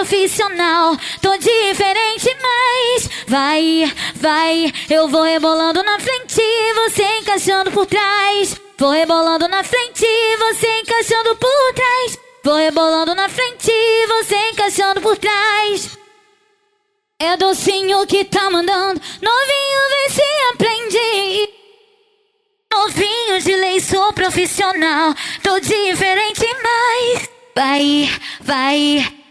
profissional. Tô diferente, mas vai. Eu vou rebolando na frente, você encaixando por trás. Vou rebolando na frente, você encaixando por trás. Vou rebolando na frente, você encaixando por trás. É docinho que tá mandando, novinho vê se aprende. Novinho de lei, sou profissional. Tô diferente, mas vai.